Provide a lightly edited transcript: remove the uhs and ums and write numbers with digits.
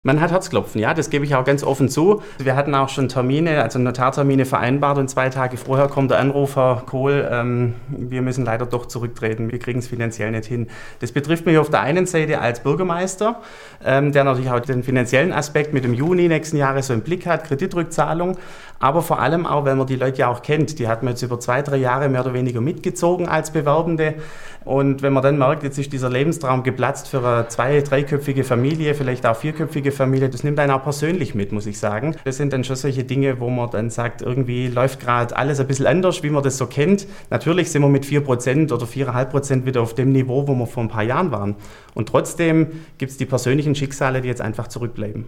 Man hat Herzklopfen, ja, das gebe ich auch ganz offen zu. Wir hatten auch schon Termine, also Notartermine vereinbart und 2 Tage vorher kommt der Anruf, Herr Kohl, wir müssen leider doch zurücktreten, wir kriegen es finanziell nicht hin. Das betrifft mich auf der einen Seite als Bürgermeister, der natürlich auch den finanziellen Aspekt mit dem Juni nächsten Jahres so im Blick hat, Kreditrückzahlung, aber vor allem auch, weil man die Leute ja auch kennt. Die hat man jetzt über 2-3 Jahre mehr oder weniger mitgezogen als Bewerbende. Und wenn man dann merkt, jetzt ist dieser Lebenstraum geplatzt für eine 2-, 3-köpfige Familie, vielleicht auch 4-köpfige Familie, das nimmt einen auch persönlich mit, muss ich sagen. Das sind dann schon solche Dinge, wo man dann sagt, irgendwie läuft gerade alles ein bisschen anders, wie man das so kennt. Natürlich sind wir mit 4% oder 4,5% wieder auf dem Niveau, wo wir vor ein paar Jahren waren. Und trotzdem gibt es die persönlichen Schicksale, die jetzt einfach zurückbleiben.